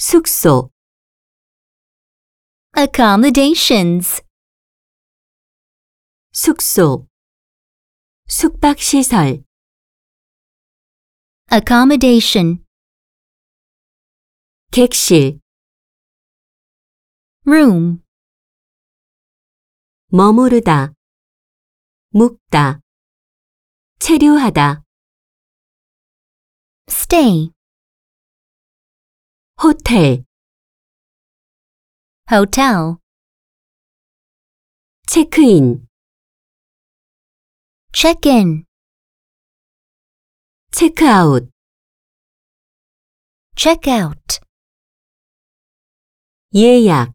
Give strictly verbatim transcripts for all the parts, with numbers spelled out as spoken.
숙소, accommodations, 숙소, 숙박시설, accommodation, 객실, room, 머무르다, 묵다, 체류하다, stay, 호텔, hotel, 체크인, check-in, 체크아웃, check-out, 예약,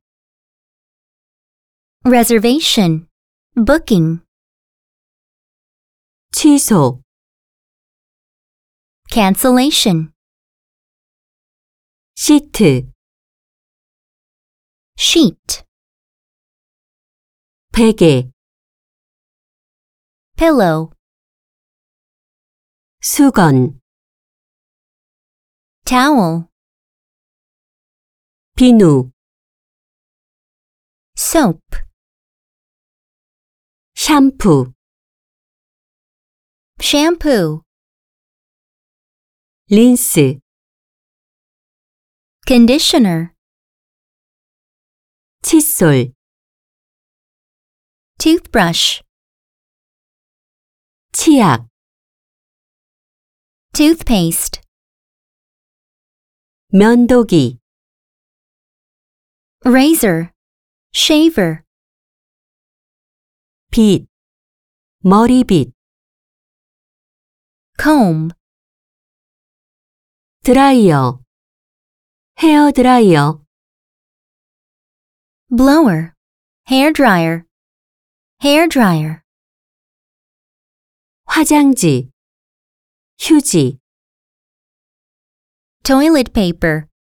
reservation, booking, 취소, cancellation, 시트, sheet, 베개, pillow, 수건, towel, 비누, soap, 샴푸, shampoo, 린스, conditioner, 칫솔, toothbrush, 치약, toothpaste, 면도기, razor, shaver, 빗, 머리빗, comb, 드라이어, 헤어 드라이어, blower, hair dryer, hair dryer, 화장지, 휴지, toilet paper,